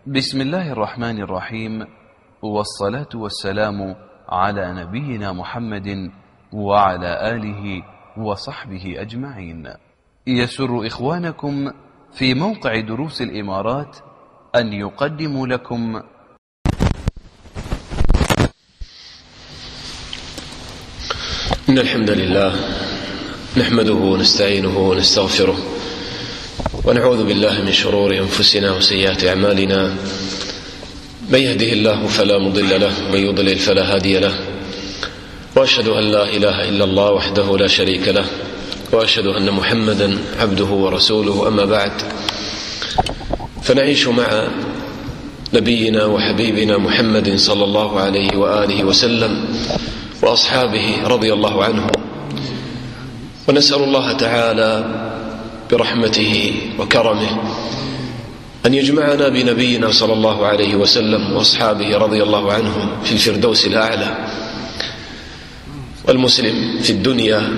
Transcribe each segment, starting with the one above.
بسم الله الرحمن الرحيم، والصلاة والسلام على نبينا محمد وعلى آله وصحبه أجمعين. يسر إخوانكم في موقع دروس الإمارات أن يقدموا لكم إن الحمد لله نحمده ونستعينه ونستغفره ونعوذ بالله من شرور أنفسنا وسيئات أعمالنا. من يهده الله فلا مضل له ومن يضلل فلا هادي له، وأشهد أن لا إله إلا الله وحده لا شريك له، وأشهد أن محمدا عبده ورسوله. أما بعد، فنعيش مع نبينا وحبيبنا محمد صلى الله عليه وآله وسلم وأصحابه رضي الله عنهم، ونسأل الله تعالى برحمته وكرمه أن يجمعنا بنبينا صلى الله عليه وسلم وأصحابه رضي الله عنهم في الفردوس الأعلى. والمسلم في الدنيا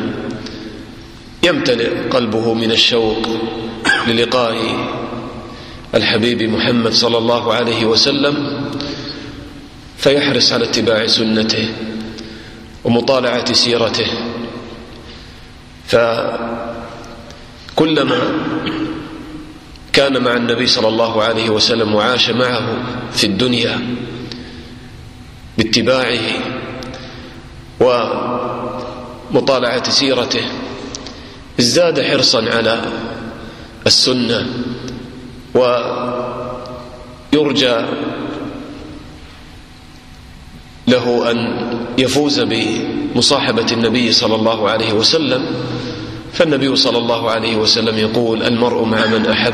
يمتلئ قلبه من الشوق للقاء الحبيب محمد صلى الله عليه وسلم، فيحرص على اتباع سنته ومطالعة سيرته. فكلما كان مع النبي صلى الله عليه وسلم وعاش معه في الدنيا باتباعه ومطالعة سيرته، ازداد حرصا على السنة، ويرجى له أن يفوز بمصاحبة النبي صلى الله عليه وسلم. فالنبي صلى الله عليه وسلم يقول: المرء مع من أحب.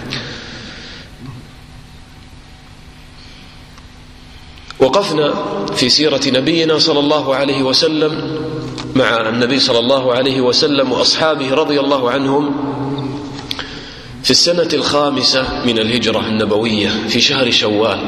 وقفنا في سيرة نبينا صلى الله عليه وسلم مع النبي صلى الله عليه وسلم وأصحابه رضي الله عنهم في السنة 5 من الهجرة النبوية في شهر شوال،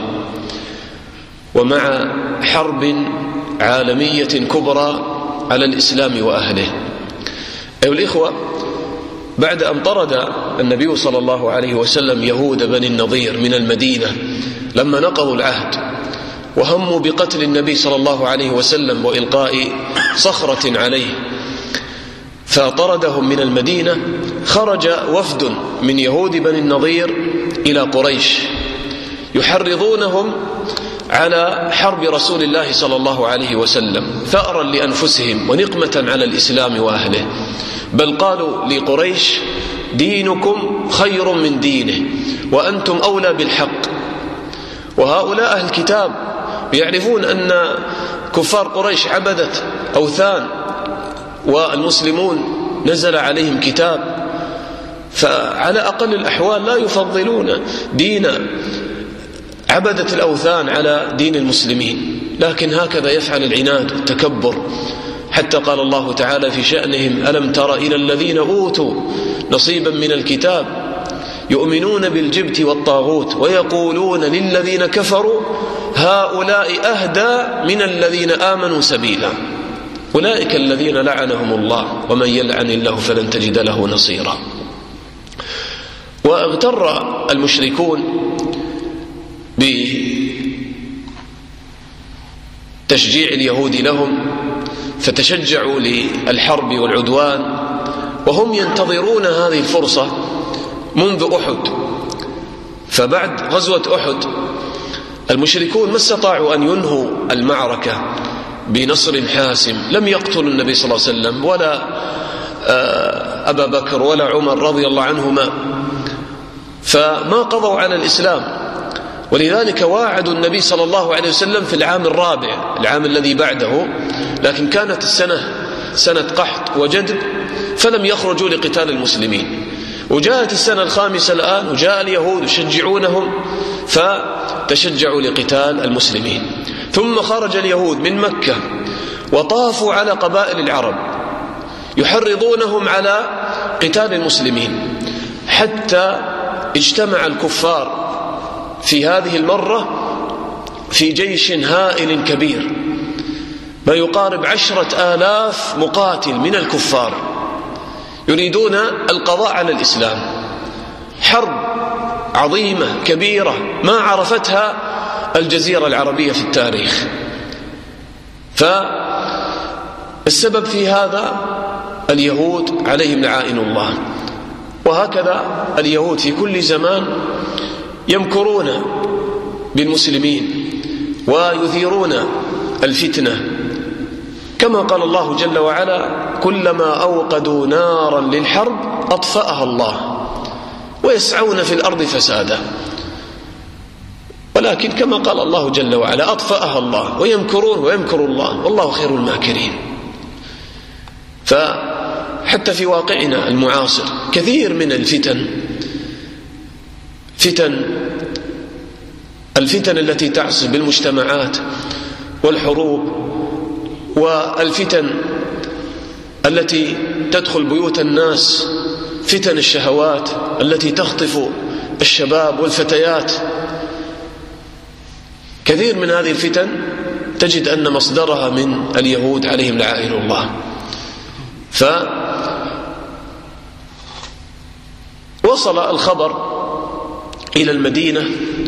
ومع حرب عالمية كبرى على الإسلام وأهله. أيها الإخوة، بعد أن طرد النبي صلى الله عليه وسلم يهود بني النضير من المدينة لما نقضوا العهد وهموا بقتل النبي صلى الله عليه وسلم وإلقاء صخرة عليه، فطردهم من المدينة، خرج وفد من يهود بني النضير إلى قريش يحرضونهم على حرب رسول الله صلى الله عليه وسلم ثأرا لأنفسهم ونقمة على الإسلام وأهله. بل قالوا لقريش: دينكم خير من دينه وأنتم أولى بالحق. وهؤلاء أهل الكتاب يعرفون أن كفار قريش عبدت أوثان، والمسلمون نزل عليهم كتاب، فعلى أقل الأحوال لا يفضلون دين عبدة الأوثان على دين المسلمين. لكن هكذا يفعل العناد والتكبر، حتى قال الله تعالى في شأنهم: ألم تر إلى الذين أوتوا نصيبا من الكتاب يؤمنون بالجبت والطاغوت ويقولون للذين كفروا هؤلاء أهدى من الذين آمنوا سبيلا أولئك الذين لعنهم الله ومن يلعن الله فلن تجد له نصيرا. واغتر المشركون بتشجيع اليهود لهم، فتشجعوا للحرب والعدوان، وهم ينتظرون هذه الفرصة منذ أحد. فبعد غزوة أحد المشركون ما استطاعوا أن ينهوا المعركة بنصر حاسم، لم يقتلوا النبي صلى الله عليه وسلم ولا أبا بكر ولا عمر رضي الله عنهما، فما قضوا على الإسلام. ولذلك واعدوا النبي صلى الله عليه وسلم في العام الرابع، العام الذي بعده، لكن كانت السنة سنة قحط وجدب، فلم يخرجوا لقتال المسلمين. وجاءت السنة 5 الآن، وجاء اليهود يشجعونهم فتشجعوا لقتال المسلمين. ثم خرج اليهود من مكة وطافوا على قبائل العرب يحرضونهم على قتال المسلمين، حتى اجتمع الكفار في هذه المرة في جيش هائل كبير، ما يقارب 10,000 مقاتل من الكفار يريدون القضاء على الإسلام. حرب عظيمة كبيرة ما عرفتها الجزيرة العربية في التاريخ. فالسبب في هذا اليهود عليهم لعائن الله. وهكذا اليهود في كل زمان يمكرون بالمسلمين ويثيرون الفتنة، كما قال الله جل وعلا: كلما أوقدوا نارا للحرب أطفأها الله ويسعون في الأرض فسادا. ولكن كما قال الله جل وعلا: أطفأها الله، ويمكرون ويمكر الله والله خير الماكرين. فحتى في واقعنا المعاصر كثير من الفتن التي تعصف بالمجتمعات والحروب، والفتن التي تدخل بيوت الناس، فتن الشهوات التي تخطف الشباب والفتيات. كثير من هذه الفتن تجد أن مصدرها من اليهود عليهم لعائن الله. فوصل الخبر إلى المدينة.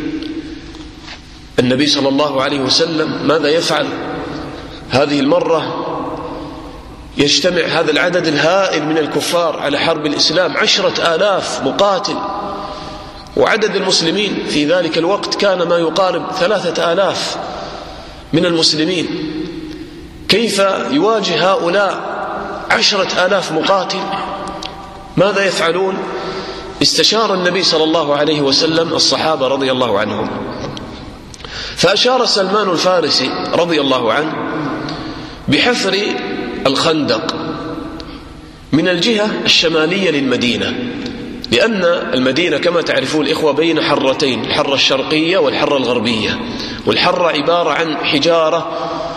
النبي صلى الله عليه وسلم ماذا يفعل؟ هذه المرة يجتمع هذا العدد الهائل من الكفار على حرب الإسلام، 10,000 مقاتل، وعدد المسلمين في ذلك الوقت كان ما يقارب 3,000 من المسلمين. كيف يواجه هؤلاء 10,000 مقاتل؟ ماذا يفعلون؟ استشار النبي صلى الله عليه وسلم الصحابة رضي الله عنهم، فأشار سلمان الفارسي رضي الله عنه بحفر الخندق من الجهة الشمالية للمدينة، لأن المدينة كما تعرفون الإخوة بين حرتين، الحرة الشرقية والحرة الغربية، والحرة عبارة عن حجارة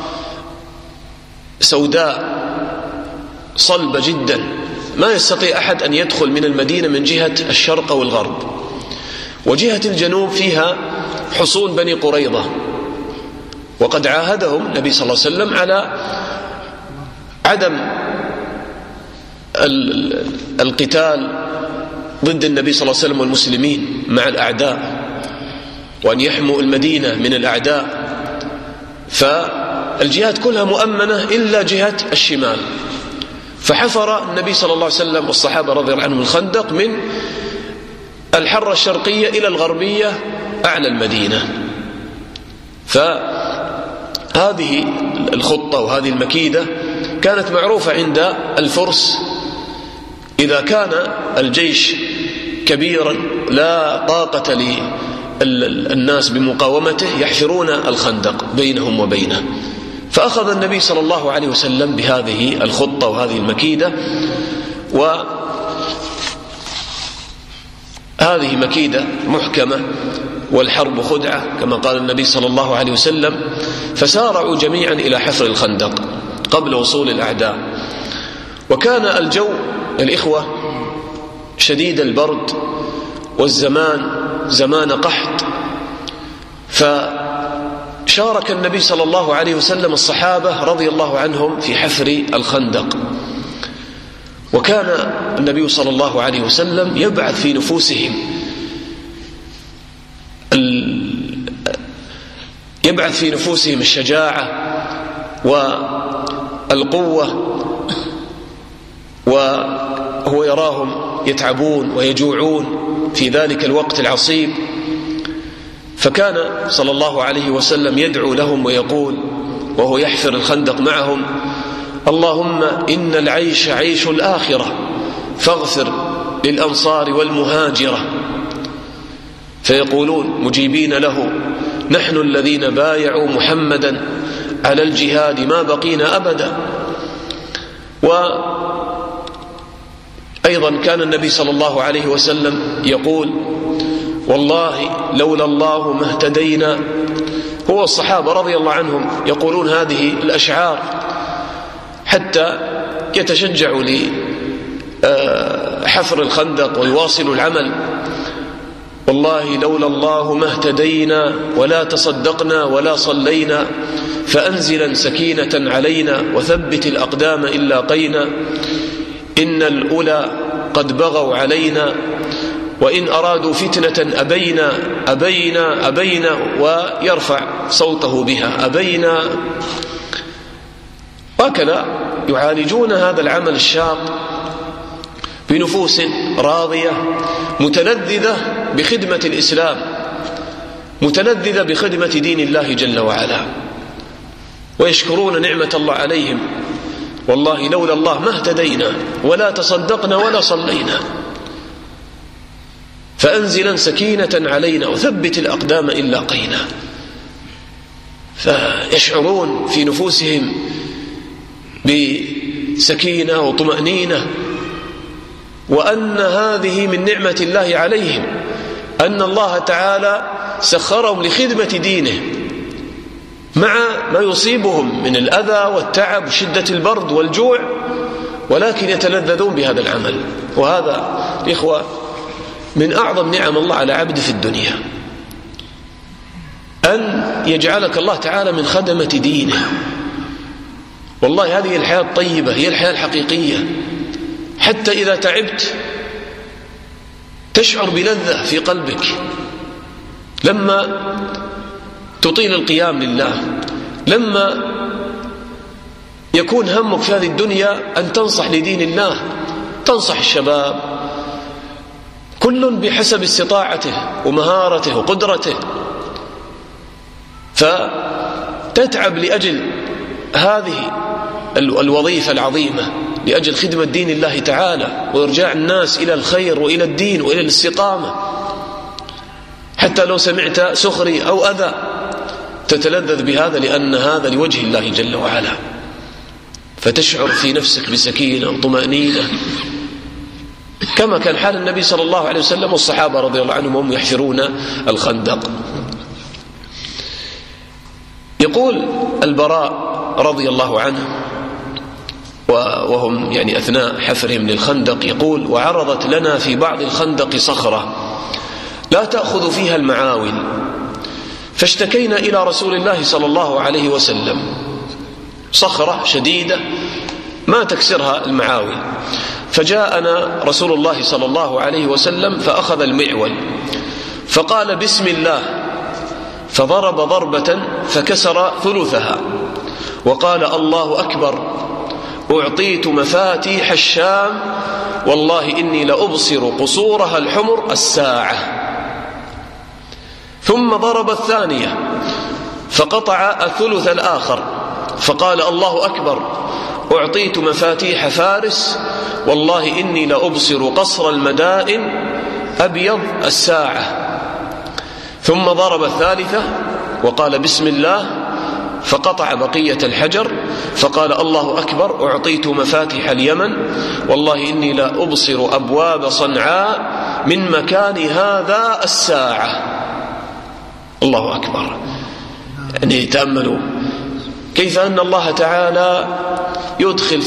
سوداء صلبة جدا، ما يستطيع أحد أن يدخل من المدينة من جهة الشرق والغرب. وجهة الجنوب فيها حصون بني قريظة، وقد عاهدهم النبي صلى الله عليه وسلم على عدم القتال ضد النبي صلى الله عليه وسلم والمسلمين مع الأعداء، وأن يحموا المدينة من الأعداء. فالجهات كلها مؤمنة إلا جهة الشمال. فحفر النبي صلى الله عليه وسلم والصحابة رضي الله عنهم الخندق من الحرة الشرقية إلى الغربية أعلى المدينة. فهذه الخطة وهذه المكيدة كانت معروفة عند الفرس. إذا كان الجيش كبيرا لا طاقة للناس بمقاومته يحفرون الخندق بينهم وبينه. فأخذ النبي صلى الله عليه وسلم بهذه الخطة وهذه المكيدة، وهذه مكيدة محكمة والحرب خدعة كما قال النبي صلى الله عليه وسلم. فسارعوا جميعا إلى حفر الخندق قبل وصول الأعداء. وكان الجو الإخوة شديد البرد، والزمان زمان قحط، فشارك النبي صلى الله عليه وسلم الصحابة رضي الله عنهم في حفر الخندق. وكان النبي صلى الله عليه وسلم يبعث في نفوسهم الشجاعة والقوة، وهو يراهم يتعبون ويجوعون في ذلك الوقت العصيب. فكان صلى الله عليه وسلم يدعو لهم ويقول وهو يحفر الخندق معهم: اللهم إن العيش عيش الآخرة فاغفر للأنصار والمهاجرة. فيقولون مجيبين له: نحن الذين بايعوا محمدا على الجهاد ما بقينا أبدا. وأيضا كان النبي صلى الله عليه وسلم يقول: والله لولا الله ما اهتدينا. هو الصحابة رضي الله عنهم يقولون هذه الأشعار حتى يتشجعوا لحفر الخندق ويواصلوا العمل. والله لولا الله ما اهتدينا ولا تصدقنا ولا صلينا، فأنزلا سكينة علينا وثبت الأقدام إن لاقينا. إن الأولى قد بغوا علينا وإن أرادوا فتنة أبينا ويرفع صوته بها أبينا. وهكذا يعالجون هذا العمل الشاق بنفوس راضية متلذذة بخدمة الإسلام، متلذذة بخدمة دين الله جل وعلا، ويشكرون نعمة الله عليهم. والله لولا الله ما اهتدينا ولا تصدقنا ولا صلينا، فأنزلا سكينة علينا وثبت الأقدام إن لاقينا. فيشعرون في نفوسهم بسكينة وطمأنينة، وأن هذه من نعمة الله عليهم، أن الله تعالى سخرهم لخدمة دينه مع ما يصيبهم من الأذى والتعب وشدة البرد والجوع، ولكن يتلذذون بهذا العمل. وهذا إخوة من أعظم نعم الله على عبد في الدنيا، أن يجعلك الله تعالى من خدمة دينه. والله هذه الحياة الطيبة هي الحياة الحقيقية. حتى إذا تعبت تشعر بلذة في قلبك لما تطيل القيام لله، لما يكون همك في هذه الدنيا أن تنصح لدين الله، تنصح الشباب كل بحسب استطاعته ومهارته وقدرته، فتتعب لأجل هذه الوظيفة العظيمة، لأجل خدمة دين الله تعالى وإرجاع الناس إلى الخير وإلى الدين وإلى الاستقامة. حتى لو سمعت سخري أو أذى تتلذذ بهذا، لأن هذا لوجه الله جل وعلا، فتشعر في نفسك بسكينة وطمأنينة، كما كان حال النبي صلى الله عليه وسلم والصحابة رضي الله عنهم وهم يحفرون الخندق. يقول البراء رضي الله عنه وهم يعني أثناء حفرهم للخندق، يقول: وعرضت لنا في بعض الخندق صخرة لا تأخذ فيها المعاول، فاشتكينا إلى رسول الله صلى الله عليه وسلم، صخرة شديدة ما تكسرها المعاول، فجاءنا رسول الله صلى الله عليه وسلم فأخذ المعول فقال: بسم الله، فضرب ضربة فكسر ثلثها وقال: الله أكبر، أعطيت مفاتيح الشام، والله إني لأبصر قصورها الحمر الساعة. ثم ضرب الثانية فقطع الثلث الآخر فقال: الله أكبر، أعطيت مفاتيح فارس، والله إني لأبصر قصر المدائن أبيض الساعة. ثم ضرب الثالثة وقال: بسم الله، فقطع بقية الحجر فقال: الله أكبر، أعطيت مفاتيح اليمن، والله إني لا أبصر أبواب صنعاء من مكان هذا الساعة. الله أكبر. يعني تأملوا كيف أن الله تعالى يدخل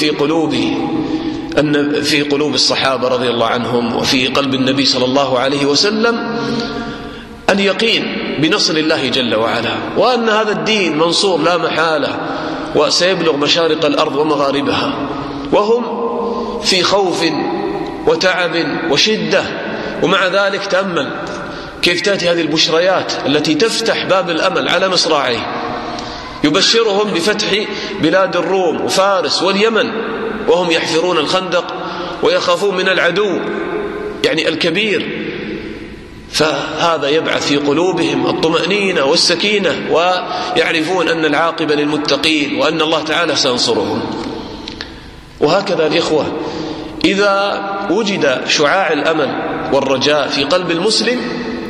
في قلوب الصحابة رضي الله عنهم وفي قلب النبي صلى الله عليه وسلم اليقين بنصر الله جل وعلا، وأن هذا الدين منصور لا محالة وسيبلغ مشارق الأرض ومغاربها، وهم في خوف وتعب وشدة. ومع ذلك تأمل كيف تأتي هذه البشريات التي تفتح باب الأمل على مصراعيه، يبشرهم بفتح بلاد الروم وفارس واليمن وهم يحفرون الخندق ويخافون من العدو يعني الكبير. فهذا يبعث في قلوبهم الطمأنينة والسكينة، ويعرفون أن العاقبة للمتقين وأن الله تعالى سينصرهم. وهكذا الإخوة، إذا وجد شعاع الأمل والرجاء في قلب المسلم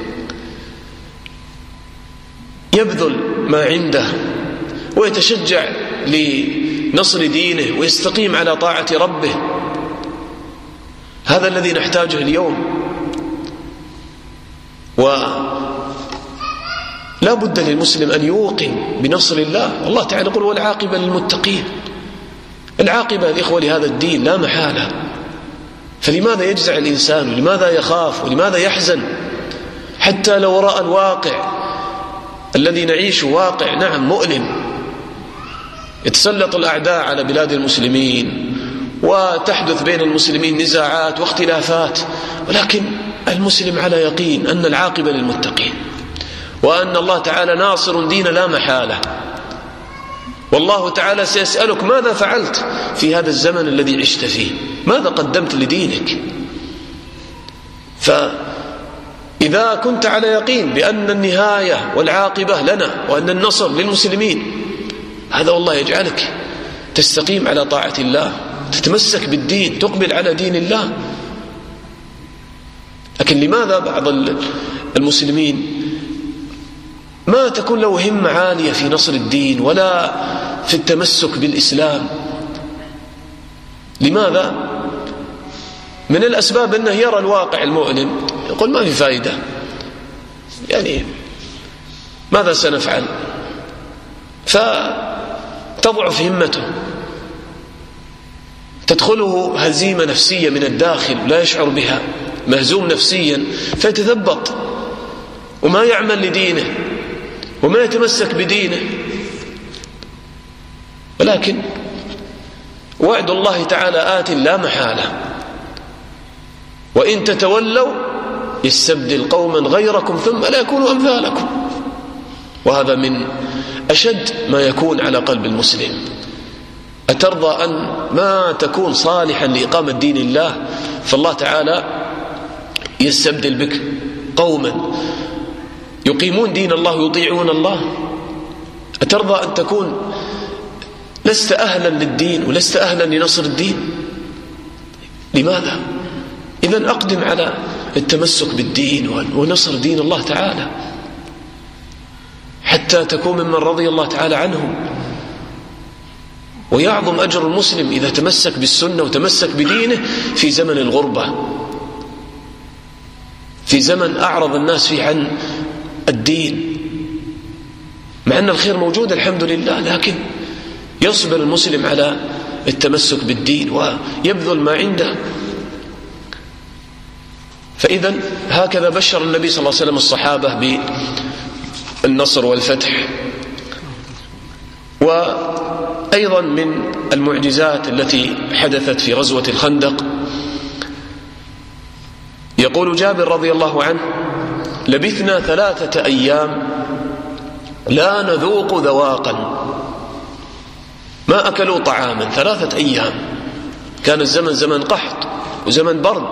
يبذل ما عنده ويتشجع لنصر دينه ويستقيم على طاعة ربه. هذا الذي نحتاجه اليوم. ولا بد للمسلم أن يوقن بنصر الله. الله تعالى يقول: والعاقبة للمتقين. العاقبة الإخوة لهذا الدين لا محالة. فلماذا يجزع الإنسان؟ ولماذا يخاف؟ ولماذا يحزن؟ حتى لو رأى الواقع الذي نعيشه واقع نعم مؤلم، يتسلط الأعداء على بلاد المسلمين وتحدث بين المسلمين نزاعات واختلافات، ولكن المسلم على يقين أن العاقبة للمتقين، وأن الله تعالى ناصر دين لا محالة، والله تعالى سيسألك ماذا فعلت في هذا الزمن الذي عشت فيه، ماذا قدمت لدينك. فإذا كنت على يقين بأن النهاية والعاقبة لنا وأن النصر للمسلمين، هذا والله يجعلك تستقيم على طاعة الله، تتمسك بالدين، تقبل على دين الله. لكن لماذا بعض المسلمين ما تكون له همة عالية في نصر الدين ولا في التمسك بالإسلام؟ لماذا؟ من الأسباب أنه يرى الواقع المؤلم يقول ما في فائدة، يعني ماذا سنفعل؟ فتضعف همته، تدخله هزيمة نفسية من الداخل لا يشعر بها، مهزوم نفسيا، فيتثبط وما يعمل لدينه وما يتمسك بدينه. ولكن وعد الله تعالى آت لا محالة، وإن تتولوا يستبدل قوما غيركم ثم لا يكونوا أمثالكم. وهذا من أشد ما يكون على قلب المسلم. أترضى أن ما تكون صالحا لإقامة دين الله فالله تعالى يستبدل بك قوما يقيمون دين الله يطيعون الله؟ أترضى أن تكون لست أهلا للدين ولست أهلا لنصر الدين؟ لماذا؟ إذن أقدم على التمسك بالدين ونصر دين الله تعالى حتى تكون ممن رضي الله تعالى عنهم. ويعظم أجر المسلم إذا تمسك بالسنة وتمسك بدينه في زمن الغربة، في زمن أعرض الناس فيه عن الدين، مع أن الخير موجود الحمد لله، لكن يصبر المسلم على التمسك بالدين ويبذل ما عنده. فإذا هكذا بشر النبي صلى الله عليه وسلم الصحابة بالنصر والفتح. وأيضا من المعجزات التي حدثت في غزوة الخندق، يقول جابر رضي الله عنه: لبثنا 3 أيام لا نذوق ذواقا، ما أكلوا طعاما 3 أيام، كان الزمن زمن قحط وزمن برد،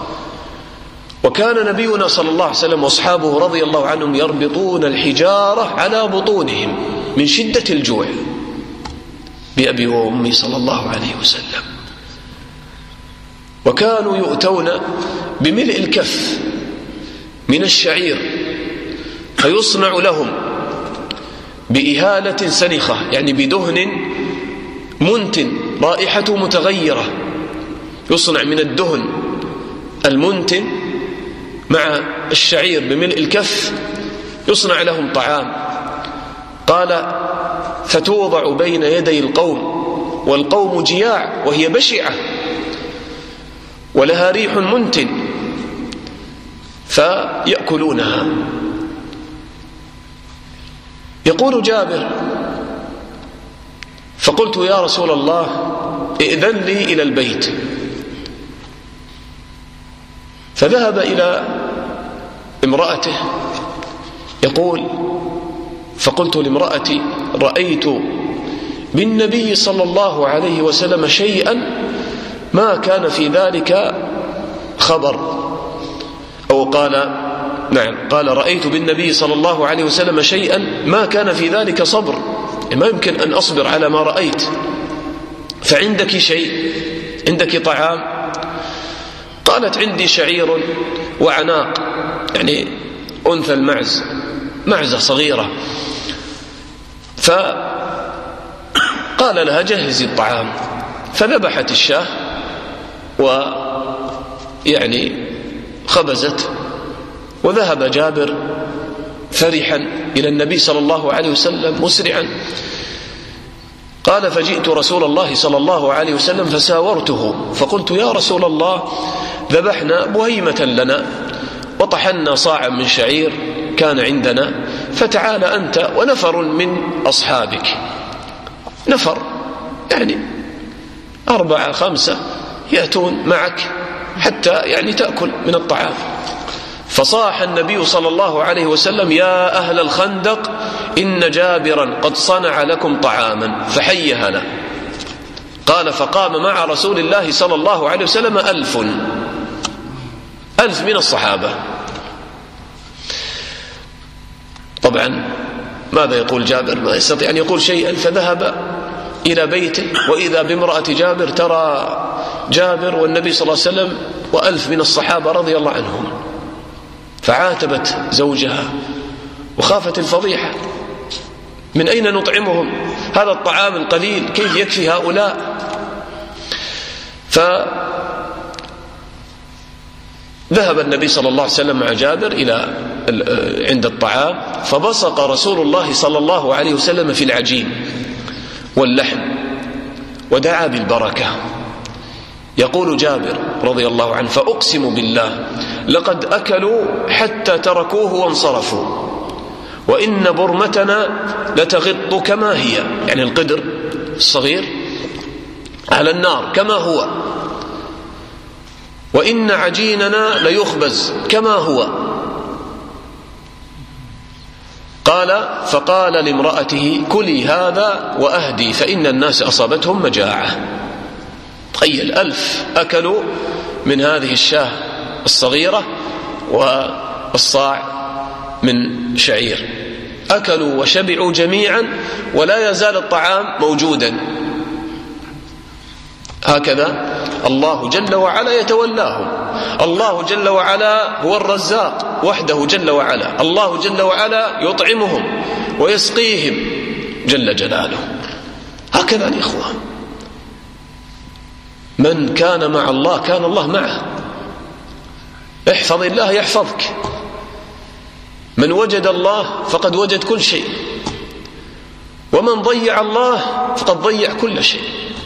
وكان نبينا صلى الله عليه وسلم وأصحابه رضي الله عنهم يربطون الحجارة على بطونهم من شدة الجوع بأبي وأمي صلى الله عليه وسلم. وكانوا يؤتون بملء الكف من الشعير فيصنع لهم بإهالة سنخة، يعني بدهن منتن رائحته متغيرة، يصنع من الدهن المنتن مع الشعير بملء الكف، يصنع لهم طعام. قال: فتوضع بين يدي القوم والقوم جياع وهي بشعة ولها ريح منتن، فيأكلونها. يقول جابر: فقلت يا رسول الله ائذن لي إلى البيت، فذهب إلى امرأته يقول: فقلت لامرأتي: رأيت بالنبي صلى الله عليه وسلم شيئا ما كان في ذلك خبر، أو قال نعم، قال: رأيت بالنبي صلى الله عليه وسلم شيئا ما كان في ذلك صبر، ما يمكن أن أصبر على ما رأيت، فعندك شيء، عندك طعام؟ قالت: عندي شعير وعناق، يعني أنثى المعز، معزة صغيرة. فقال لها: جهزي الطعام. فذبحت الشاة ويعني خبزت، وذهب جابر فرحا إلى النبي صلى الله عليه وسلم مسرعا. قال: فجئت رسول الله صلى الله عليه وسلم فساورته، فقلت: يا رسول الله، ذبحنا بهيمة لنا وطحنا صاعا من شعير كان عندنا، فتعال أنت ونفر من أصحابك، نفر يعني 4 5 يأتون معك حتى يعني تأكل من الطعام. فصاح النبي صلى الله عليه وسلم: يا أهل الخندق إن جابرا قد صنع لكم طعاما فحي هلا. قال: فقام مع رسول الله صلى الله عليه وسلم 1000 من الصحابة. طبعا ماذا يقول جابر؟ ما يستطيع أن يقول شيئا، فذهب إلى بيته وإذا بامرأة جابر ترى جابر والنبي صلى الله عليه وسلم و1000 من الصحابة رضي الله عنهم، فعاتبت زوجها وخافت الفضيحة: من أين نطعمهم؟ هذا الطعام القليل كيف يكفي هؤلاء؟ فذهب النبي صلى الله عليه وسلم مع جابر إلى عند الطعام، فبصق رسول الله صلى الله عليه وسلم في العجين واللحم ودعا بالبركة. يقول جابر رضي الله عنه: فأقسم بالله لقد أكلوا حتى تركوه وانصرفوا، وإن برمتنا لتغط كما هي، يعني القدر الصغير على النار كما هو، وإن عجيننا ليخبز كما هو. فقال لامرأته: كلي هذا وأهدي فإن الناس أصابتهم مجاعة. تخيل 1000 أكلوا من هذه الشاة الصغيرة والصاع من شعير، أكلوا وشبعوا جميعا ولا يزال الطعام موجودا. هكذا الله جل وعلا يتولاهم. الله جل وعلا هو الرزاق وحده جل وعلا، الله جل وعلا يطعمهم ويسقيهم جل جلاله. هكذا الإخوة، من كان مع الله كان الله معه. احفظ الله يحفظك. من وجد الله فقد وجد كل شيء، ومن ضيع الله فقد ضيع كل شيء.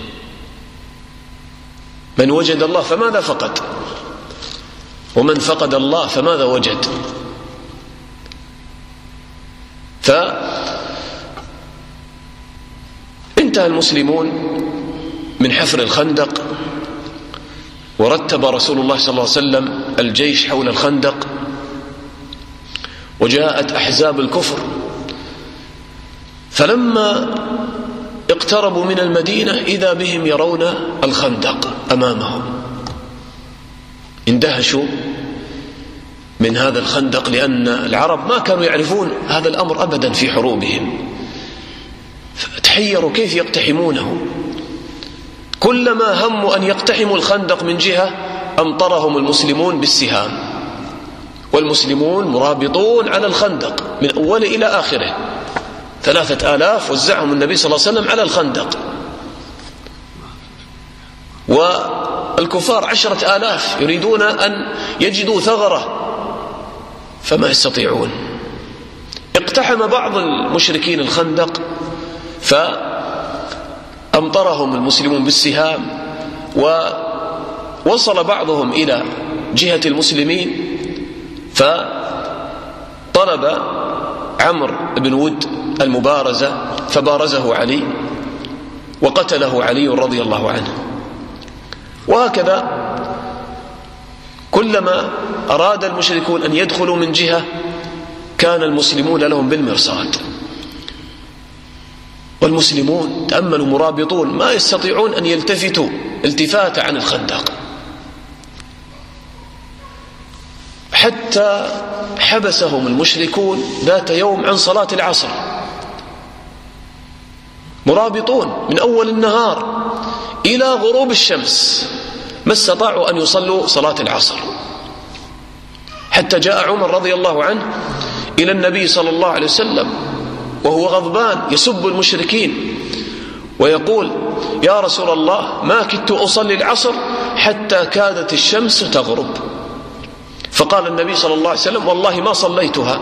من وجد الله فماذا فقد؟ ومن فقد الله فماذا وجد؟ فانتهى المسلمون من حفر الخندق، ورتب رسول الله صلى الله عليه وسلم الجيش حول الخندق، وجاءت أحزاب الكفر. فلما اقتربوا من المدينة إذا بهم يرون الخندق أمامهم، اندهشوا من هذا الخندق، لأن العرب ما كانوا يعرفون هذا الأمر أبدا في حروبهم، فتحيروا كيف يقتحمونه. كلما هموا أن يقتحموا الخندق من جهة أمطرهم المسلمون بالسهام، والمسلمون مرابطون على الخندق من أول إلى آخره، 3000 وزعهم النبي صلى الله عليه وسلم على الخندق، والكفار 10,000 يريدون أن يجدوا ثغرة فما يستطيعون. اقتحم بعض المشركين الخندق فأمطرهم المسلمون بالسهام، ووصل بعضهم إلى جهة المسلمين، فطلب عمرو بن ود المبارزة فبارزه علي وقتله علي رضي الله عنه. وهكذا كلما أراد المشركون أن يدخلوا من جهة كان المسلمون لهم بالمرصاد، والمسلمون تأملوا مرابطون ما يستطيعون أن يلتفتوا التفات عن الخندق، حتى حبسهم المشركون ذات يوم عن صلاة العصر، مرابطون من أول النهار إلى غروب الشمس، ما استطاعوا أن يصلوا صلاة العصر، حتى جاء عمر رضي الله عنه إلى النبي صلى الله عليه وسلم وهو غضبان يسب المشركين ويقول: يا رسول الله ما كدت أصلي العصر حتى كادت الشمس تغرب. فقال النبي صلى الله عليه وسلم: والله ما صليتها.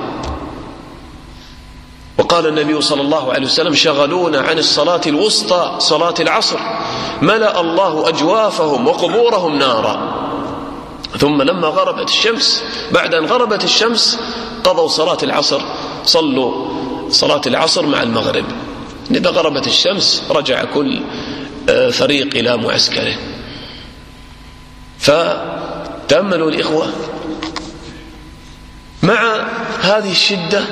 وقال النبي صلى الله عليه وسلم: شغلونا عن الصلاة الوسطى صلاة العصر ملأ الله أجوافهم وقبورهم نارا. ثم لما غربت الشمس، بعد أن غربت الشمس قضوا صلاة العصر، صلوا صلاة العصر مع المغرب. إذا غربت الشمس رجع كل فريق إلى معسكره. فتأملوا الإخوة مع هذه الشدة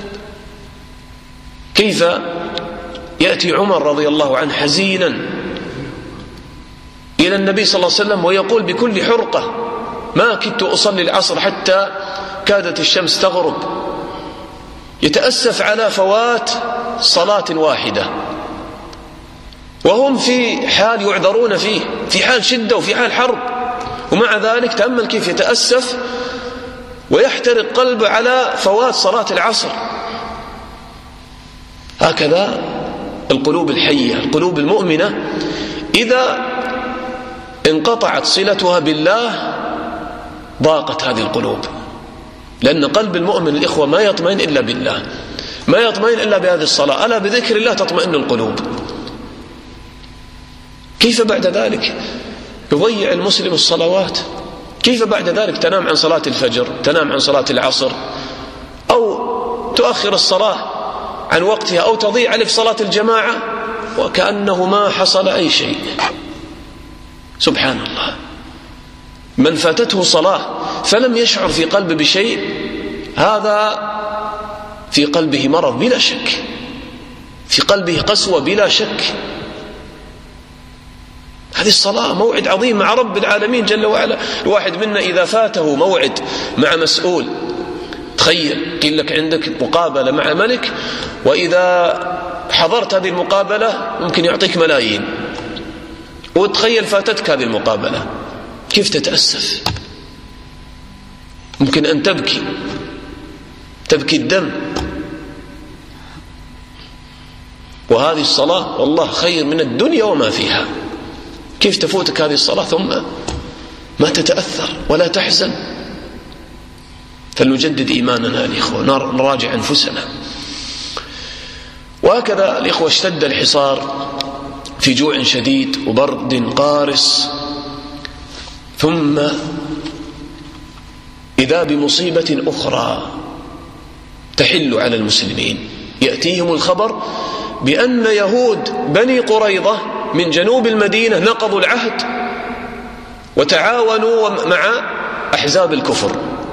كيف يأتي عمر رضي الله عنه حزينا إلى النبي صلى الله عليه وسلم ويقول بكل حرقة: ما كدت أصلي العصر حتى كادت الشمس تغرب. يتأسف على فوات صلاة واحدة وهم في حال يعذرون فيه، في حال شدة وفي حال حرب، ومع ذلك تأمل كيف يتأسف ويحترق قلبه على فوات صلاة العصر. هكذا القلوب الحية، القلوب المؤمنة إذا انقطعت صلتها بالله ضاقت هذه القلوب، لأن قلب المؤمن الإخوة ما يطمئن إلا بالله، ما يطمئن إلا بهذه الصلاة. ألا بذكر الله تطمئن القلوب. كيف بعد ذلك يضيع المسلم الصلوات؟ كيف بعد ذلك تنام عن صلاة الفجر، تنام عن صلاة العصر، أو تؤخر الصلاة عن وقتها، أو تضيع عليك صلاة الجماعة وكأنه ما حصل أي شيء؟ سبحان الله. من فاتته صلاة فلم يشعر في قلبه بشيء، هذا في قلبه مرض بلا شك، في قلبه قسوة بلا شك. هذه الصلاة موعد عظيم مع رب العالمين جل وعلا. الواحد منا إذا فاته موعد مع مسؤول، تخيل قيل لك عندك مقابلة مع ملك، وإذا حضرت هذه المقابلة ممكن يعطيك ملايين، وتخيل فاتتك هذه المقابلة، كيف تتأسف؟ ممكن أن تبكي الدم. وهذه الصلاة والله خير من الدنيا وما فيها. كيف تفوتك هذه الصلاة ثم ما تتأثر ولا تحزن؟ فلنجدد إيماننا الإخوة، نراجع أنفسنا. وهكذا الإخوة اشتد الحصار في جوع شديد وبرد قارس، ثم إذا بمصيبة أخرى تحل على المسلمين. يأتيهم الخبر بأن يهود بني قريظة من جنوب المدينة نقضوا العهد وتعاونوا مع أحزاب الكفر،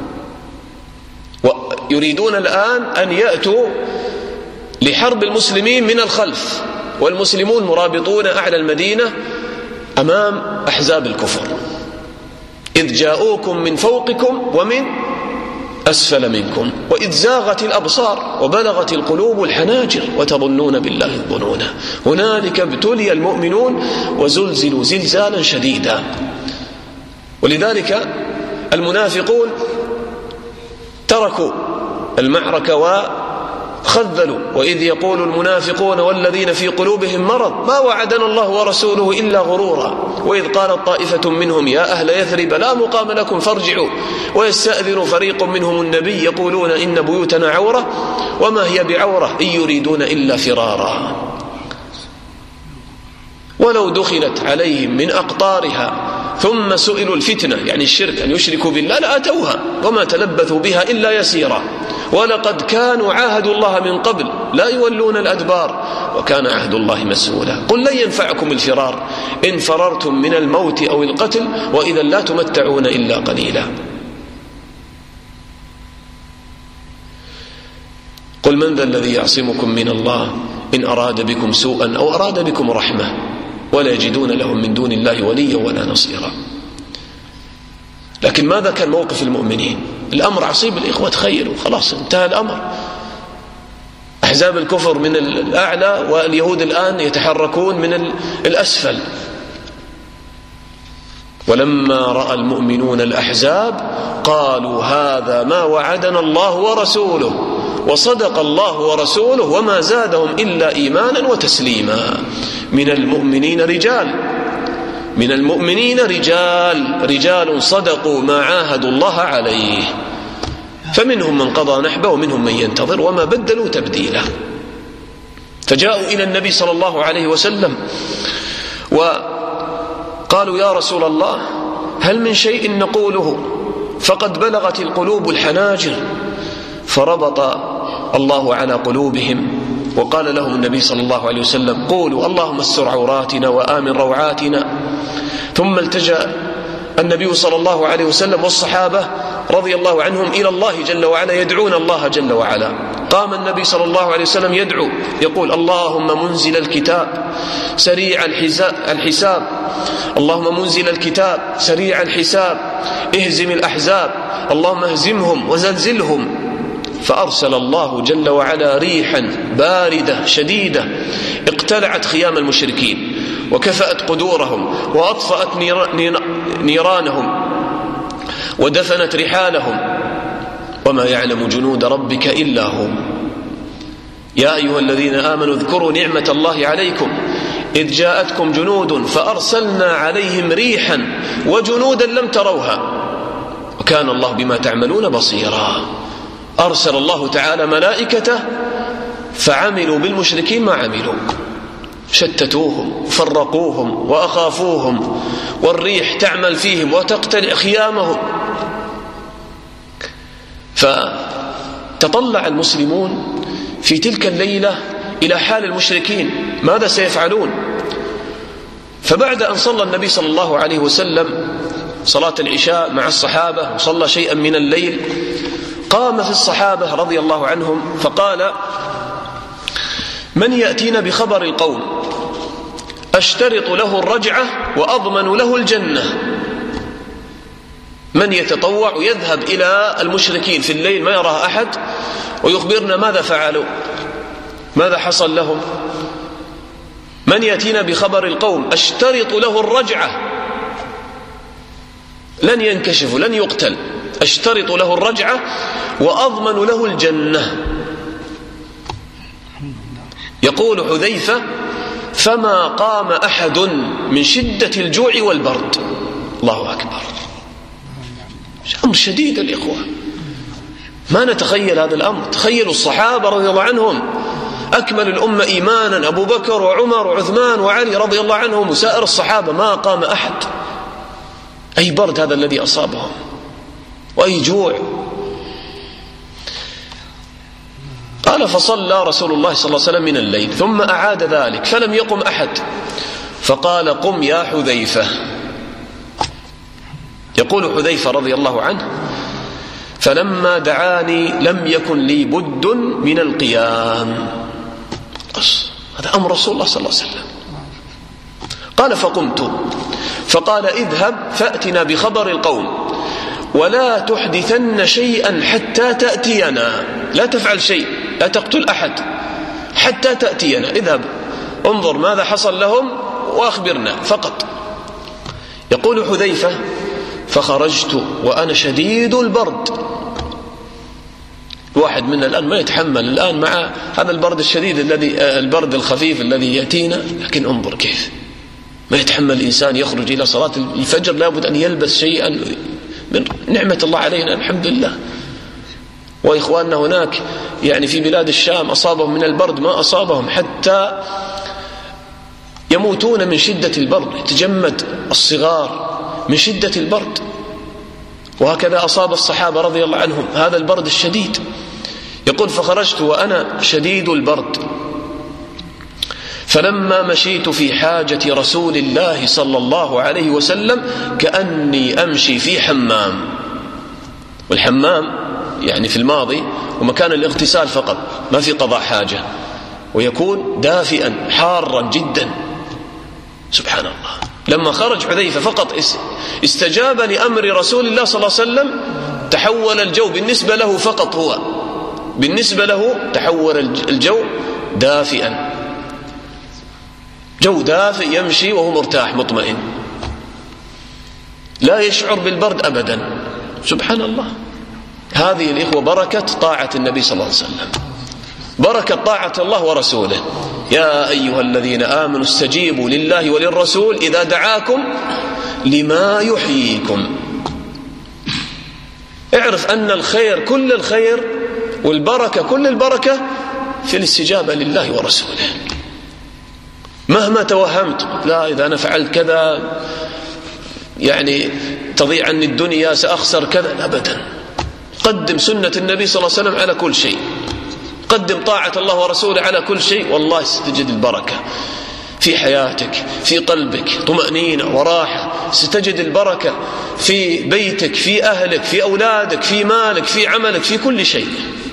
ويريدون الآن أن يأتوا لحرب المسلمين من الخلف، والمسلمون مرابطون أعلى المدينة أمام أحزاب الكفر. إذ جاءوكم من فوقكم ومن أسفل منكم وإذ زاغت الأبصار وبلغت القلوب الحناجر وتظنون بالله الظنونا هنالك ابتلي المؤمنون وزلزلوا زلزالا شديدا. ولذلك المنافقون تركوا المعركة وخذلوا. وإذ يقول المنافقون والذين في قلوبهم مرض ما وعدنا الله ورسوله إلا غرورا وإذ قالت طائفة منهم يا أهل يثرب لا مقام لكم فارجعوا ويستأذن فريق منهم النبي يقولون إن بيوتنا عورة وما هي بعورة إن يريدون إلا فرارا ولو دخلت عليهم من أقطارها ثم سئلوا الفتنة يعني الشرك أن يشركوا بالله لأتوها وما تلبثوا بها إلا يسيرا ولقد كانوا عاهدوا الله من قبل لا يولون الأدبار وكان عهد الله مسؤولا. قل لن ينفعكم الفرار إن فررتم من الموت أو القتل وإذا لا تمتعون إلا قليلا. قل من ذا الذي يعصمكم من الله إن أراد بكم سوءا أو أراد بكم رحمة ولا يجدون لهم من دون الله وليا ولا نصيرا. لكن ماذا كان موقف المؤمنين؟ الأمر عصيب الإخوة، تخيلوا خلاص انتهى الأمر، أحزاب الكفر من الأعلى واليهود الآن يتحركون من الأسفل. ولما رأى المؤمنون الأحزاب قالوا هذا ما وعدنا الله ورسوله وصدق الله ورسوله وما زادهم إلا إيمانا وتسليما. من المؤمنين رجال صدقوا ما عاهدوا الله عليه فمنهم من قضى نحبه ومنهم من ينتظر وما بدلوا تبديلا. فجاءوا إلى النبي صلى الله عليه وسلم وقالوا يا رسول الله هل من شيء نقوله فقد بلغت القلوب الحناجر. فربط الله على قلوبهم وقال لهم النبي صلى الله عليه وسلم: قولوا اللهم استر عوراتنا وآمن روعاتنا. ثم التجأ النبي صلى الله عليه وسلم والصحابة رضي الله عنهم إلى الله جل وعلا يدعون الله جل وعلا. قام النبي صلى الله عليه وسلم يدعو يقول: اللهم منزل الكتاب سريع الحساب، اللهم منزل الكتاب سريع الحساب، اهزم الأحزاب، اللهم اهزمهم وزلزلهم. فأرسل الله جل وعلا ريحا باردة شديدة اقتلعت خيام المشركين وكفأت قدورهم وأطفأت نيرانهم ودفنت رحالهم، وما يعلم جنود ربك إلا هو. يا أيها الذين آمنوا اذكروا نعمة الله عليكم إذ جاءتكم جنود فأرسلنا عليهم ريحا وجنودا لم تروها وكان الله بما تعملون بصيرا. أرسل الله تعالى ملائكته فعملوا بالمشركين ما عملوا، شتتوهم فرقوهم وأخافوهم، والريح تعمل فيهم وتقتلع خيامهم. فتطلع المسلمون في تلك الليلة إلى حال المشركين ماذا سيفعلون. فبعد أن صلى النبي صلى الله عليه وسلم صلاة العشاء مع الصحابة وصلى شيئا من الليل، قام في الصحابة رضي الله عنهم فقال: من يأتينا بخبر القوم أشترط له الرجعة وأضمن له الجنة. من يتطوع ويذهب إلى المشركين في الليل ما يراه أحد ويخبرنا ماذا فعلوا، ماذا حصل لهم. من يأتينا بخبر القوم أشترط له الرجعة، لن ينكشف لن يقتل، أشترط له الرجعة وأضمن له الجنة. يقول حذيفة: فما قام أحد من شدة الجوع والبرد. الله أكبر، أمر شديد الإخوة، ما نتخيل هذا الأمر. تخيلوا الصحابة رضي الله عنهم أكمل الأمة إيمانا، أبو بكر وعمر وعثمان وعلي رضي الله عنهم وسائر الصحابة، ما قام أحد. أي برد هذا الذي أصابهم وأي جوع. قال: فصلى رسول الله صلى الله عليه وسلم من الليل ثم أعاد ذلك فلم يقم أحد، فقال: قم يا حذيفة. يقول حذيفة رضي الله عنه: فلما دعاني لم يكن لي بد من القيام. هذا أمر رسول الله صلى الله عليه وسلم. قال: فقمت فقال: اذهب فأتنا بخبر القوم ولا تحدثن شيئا حتى تأتينا، لا تفعل شيء، لا تقتل أحد حتى تأتينا، اذهب انظر ماذا حصل لهم وأخبرنا فقط. يقول حذيفة: فخرجت وأنا شديد البرد. الواحد منا الآن ما يتحمل الآن مع هذا البرد الشديد البرد الخفيف الذي يأتينا، لكن انظر كيف ما يتحمل الإنسان يخرج إلى صلاة الفجر لابد أن يلبس شيئا من نعمة الله علينا الحمد لله. وإخواننا هناك يعني في بلاد الشام أصابهم من البرد ما أصابهم حتى يموتون من شدة البرد، يتجمد الصغار من شدة البرد. وهكذا أصاب الصحابة رضي الله عنهم هذا البرد الشديد. يقول: فخرجت وأنا شديد البرد، فلما مشيت في حاجة رسول الله صلى الله عليه وسلم كأني أمشي في حمام. والحمام يعني في الماضي ومكان الاغتسال فقط، ما في قضاء حاجة، ويكون دافئا حارا جدا. سبحان الله. لما خرج حذيفة فقط استجاب لأمر رسول الله صلى الله عليه وسلم تحول الجو بالنسبة له فقط، هو بالنسبة له تحول الجو دافئا، جو دافئ يمشي وهو مرتاح مطمئن لا يشعر بالبرد أبدا. سبحان الله. هذه الإخوة بركة طاعة النبي صلى الله عليه وسلم، بركة طاعة الله ورسوله. يا أيها الذين آمنوا استجيبوا لله وللرسول إذا دعاكم لما يحييكم. اعرف أن الخير كل الخير والبركة كل البركة في الاستجابة لله ورسوله. مهما توهمت لا إذا أنا فعلت كذا يعني تضيع عني الدنيا سأخسر كذا، أبدا. قدم سنة النبي صلى الله عليه وسلم على كل شيء. قدم طاعة الله ورسوله على كل شيء، والله ستجد البركة في حياتك، في قلبك طمأنينة وراحة، ستجد البركة في بيتك، في أهلك، في أولادك، في مالك، في عملك، في كل شيء.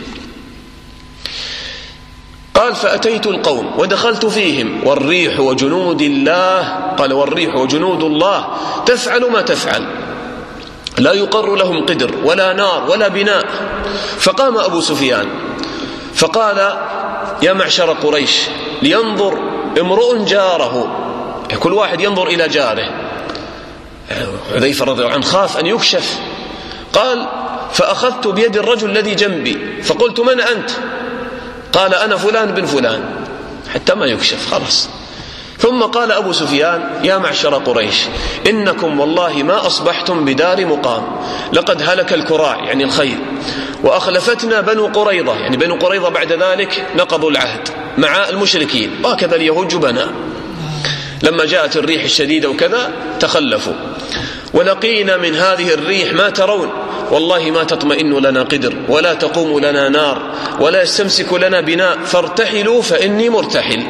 قال فأتيت القوم ودخلت فيهم والريح وجنود الله، قال والريح وجنود الله تفعل ما تفعل، لا يقر لهم قدر ولا نار ولا بناء. فقام أبو سفيان فقال يا معشر قريش لينظر امرؤ جاره، كل واحد ينظر إلى جاره. حذيفة رضي الله عنه خاف أن يكشف. قال فأخذت بيد الرجل الذي جنبي فقلت من أنت؟ قال أنا فلان بن فلان، حتى ما يكشف خلاص. ثم قال أبو سفيان يا معشر قريش إنكم والله ما أصبحتم بدار مقام، لقد هلك الكراع يعني الخيل، وأخلفتنا بنو قريظة، يعني بنو قريظة بعد ذلك نقضوا العهد مع المشركين، وهكذا اليهود جبناء لما جاءت الريح الشديدة وكذا تخلفوا. ولقينا من هذه الريح ما ترون، والله ما تطمئن لنا قدر ولا تقوم لنا نار ولا يستمسك لنا بناء، فارتحلوا فإني مرتحل.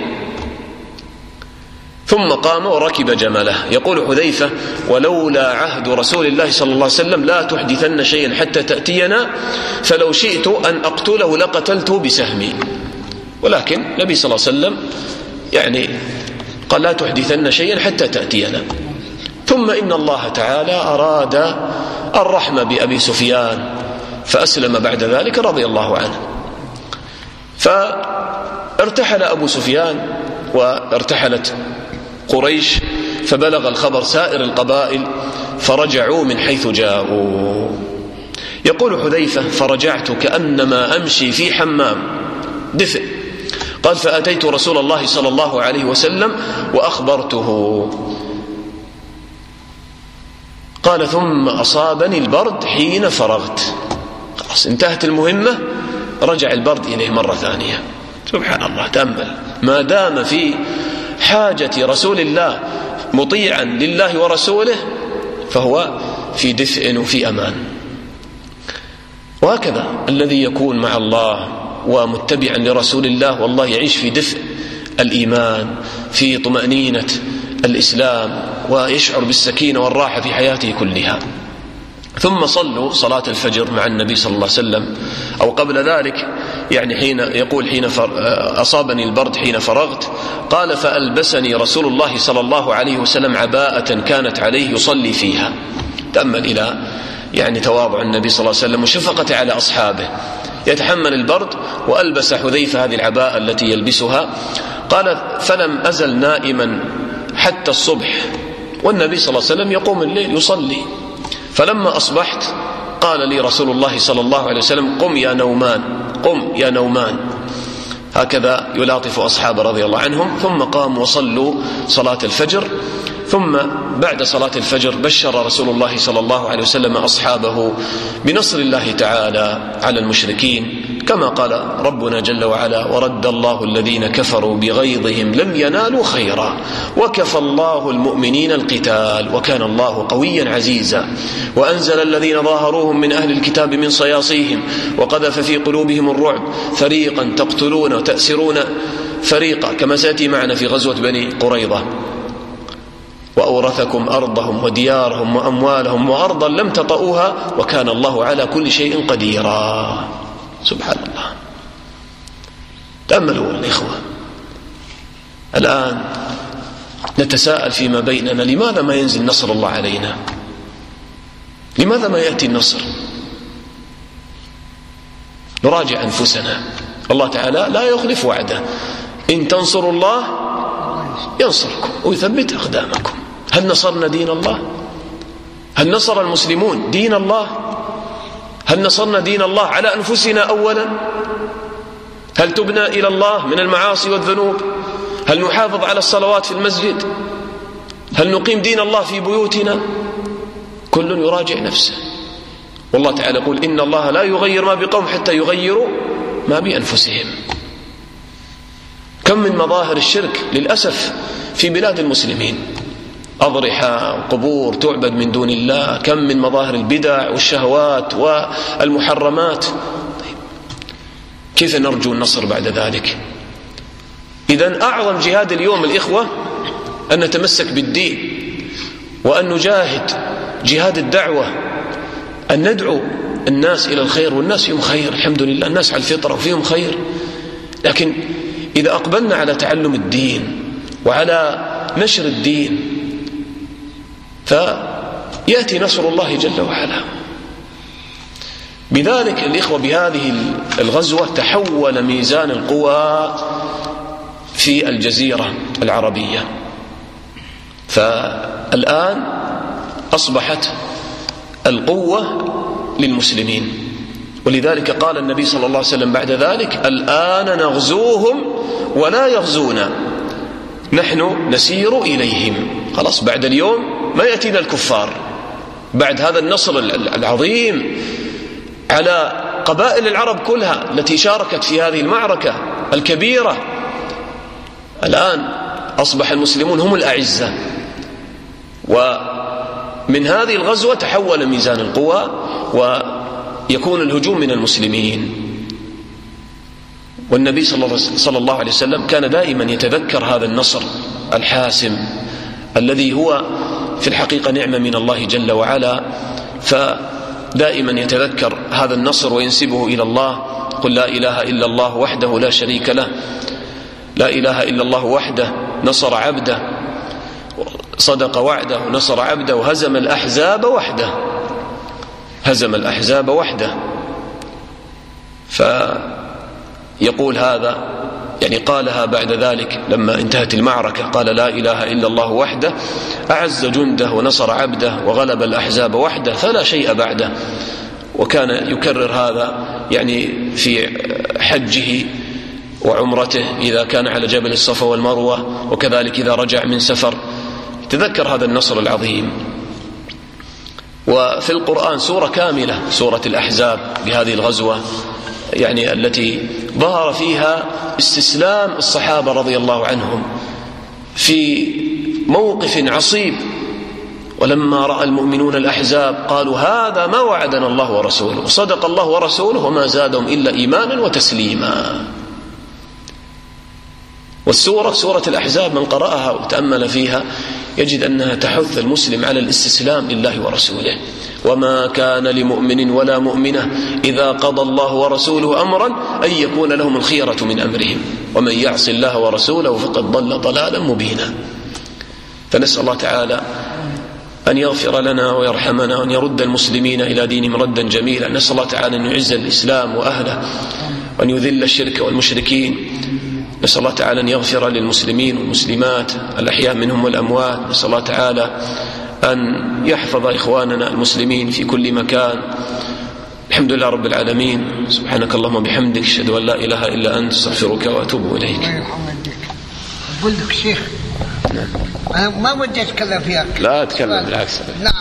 ثم قام وركب جمله. يقول حذيفة ولولا عهد رسول الله صلى الله عليه وسلم لا تحدثن شيئا حتى تأتينا، فلو شئت أن أقتله لقتلته بسهمي، ولكن النبي صلى الله عليه وسلم يعني قال لا تحدثن شيئا حتى تأتينا. ثم إن الله تعالى أراد الرحمة بأبي سفيان فأسلم بعد ذلك رضي الله عنه. فارتحل أبو سفيان وارتحلت قريش، فبلغ الخبر سائر القبائل فرجعوا من حيث جاءوا. يقول حذيفة فرجعت كأنما أمشي في حمام دفء. قال فأتيت رسول الله صلى الله عليه وسلم وأخبرته. قال ثم أصابني البرد حين فرغت، خلاص انتهت المهمة، رجع البرد إليه مرة ثانية. سبحان الله، تأمل، ما دام في حاجة رسول الله مطيعا لله ورسوله فهو في دفء وفي أمان. وهكذا الذي يكون مع الله ومتبعا لرسول الله والله يعيش في دفء الإيمان، في طمأنينة الإسلام، ويشعر بالسكينة والراحة في حياته كلها. ثم صلوا صلاة الفجر مع النبي صلى الله عليه وسلم، أو قبل ذلك يعني حين يقول حين أصابني البرد حين فرغت. قال فألبسني رسول الله صلى الله عليه وسلم عباءة كانت عليه يصلي فيها. تأمل إلى يعني تواضع النبي صلى الله عليه وسلم وشفقته على أصحابه، يتحمل البرد وألبس حذيفة هذه العباءة التي يلبسها. قال فلم أزل نائما حتى الصبح والنبي صلى الله عليه وسلم يقوم الليل يصلي. فلما أصبحت قال لي رسول الله صلى الله عليه وسلم قم يا نومان، قم يا نومان، هكذا يلاطف أصحابه رضي الله عنهم. ثم قاموا وصلوا صلاة الفجر. ثم بعد صلاة الفجر بشر رسول الله صلى الله عليه وسلم أصحابه بنصر الله تعالى على المشركين، كما قال ربنا جل وعلا ورد الله الذين كفروا بغيظهم لم ينالوا خيرا وكفى الله المؤمنين القتال وكان الله قويا عزيزا وأنزل الذين ظاهروهم من أهل الكتاب من صياصيهم وقذف في قلوبهم الرعب فريقا تقتلون وتأسرون فريقا، كما سيأتي معنا في غزوة بني قريظة. وأورثكم أرضهم وديارهم وأموالهم وأرضا لم تطئوها وكان الله على كل شيء قديرا. سبحان الله. تأملوا الإخوة، الآن نتساءل فيما بيننا لماذا ما ينزل نصر الله علينا؟ لماذا ما يأتي النصر؟ نراجع أنفسنا. الله تعالى لا يخلف وعده، إن تنصروا الله ينصركم ويثبت أقدامكم. هل نصرنا دين الله؟ هل نصر المسلمون دين الله؟ هل نصرنا دين الله على أنفسنا أولا؟ هل تبنا إلى الله من المعاصي والذنوب؟ هل نحافظ على الصلوات في المسجد؟ هل نقيم دين الله في بيوتنا؟ كل يراجع نفسه. والله تعالى يقول إن الله لا يغير ما بقوم حتى يغيروا ما بأنفسهم. كم من مظاهر الشرك للأسف في بلاد المسلمين، أضرحة وقبور تعبد من دون الله، كم من مظاهر البدع والشهوات والمحرمات. كيف نرجو النصر بعد ذلك؟ إذن أعظم جهاد اليوم الإخوة أن نتمسك بالدين، وأن نجاهد جهاد الدعوة، أن ندعو الناس إلى الخير، والناس فيهم خير الحمد لله، الناس على الفطرة وفيهم خير. لكن إذا أقبلنا على تعلم الدين وعلى نشر الدين فيأتي نصر الله جل وعلا. بذلك الإخوة بهذه الغزوة تحول ميزان القوى في الجزيرة العربية، فالآن أصبحت القوة للمسلمين. ولذلك قال النبي صلى الله عليه وسلم بعد ذلك: الآن نغزوهم ولا يغزونا، نحن نسير إليهم. خلاص بعد اليوم ما يأتينا الكفار، بعد هذا النصر العظيم على قبائل العرب كلها التي شاركت في هذه المعركة الكبيرة، الآن أصبح المسلمون هم الأعزة. ومن هذه الغزوة تحول ميزان القوى ويكون الهجوم من المسلمين. والنبي صلى الله عليه وسلم كان دائما يتذكر هذا النصر الحاسم الذي هو في الحقيقة نعمة من الله جل وعلا، فدائما يتذكر هذا النصر وينسبه إلى الله: قل لا إله إلا الله وحده لا شريك له، لا إله إلا الله وحده نصر عبده، صدق وعده ونصر عبده، وهزم الأحزاب وحده، هزم الأحزاب وحده. فيقول هذا يعني قالها بعد ذلك لما انتهت المعركة، قال: لا إله إلا الله وحده أعز جنده ونصر عبده وغلب الأحزاب وحده فلا شيء بعده. وكان يكرر هذا يعني في حجه وعمرته إذا كان على جبل الصفا والمروة، وكذلك إذا رجع من سفر تذكر هذا النصر العظيم. وفي القرآن سورة كاملة، سورة الأحزاب، بهذه الغزوة يعني التي ظهر فيها استسلام الصحابة رضي الله عنهم في موقف عصيب. ولما رأى المؤمنون الأحزاب قالوا: هذا ما وعدنا الله ورسوله، صدق الله ورسوله وما زادهم إلا إيمانا وتسليما. والسورة سورة الأحزاب من قرأها وتأمل فيها يجد أنها تحث المسلم على الاستسلام لله ورسوله: وما كان لمؤمن ولا مؤمنة إذا قضى الله ورسوله أمرا أن يكون لهم الخيرة من أمرهم ومن يعص الله ورسوله فقد ضل ضلالا مبينا. فنسأل الله تعالى أن يغفر لنا ويرحمنا وأن يرد المسلمين إلى دينهم ردا جميلا. نسأل الله تعالى أن يعز الإسلام وأهله وأن يذل الشرك والمشركين. نسأل الله تعالى أن يغفر للمسلمين والمسلمات الأحياء منهم والأموات. نسأل الله تعالى أن يحفظ إخواننا المسلمين في كل مكان. الحمد لله رب العالمين. سبحانك اللهم وبحمدك، أشهد أن لا إله إلا أنت، أستغفرك وأتوب إليك. الله يرحمك. أقول لك شيخ، أنا ما ودي أتكلم فيها. لا أتكلم بالعكس.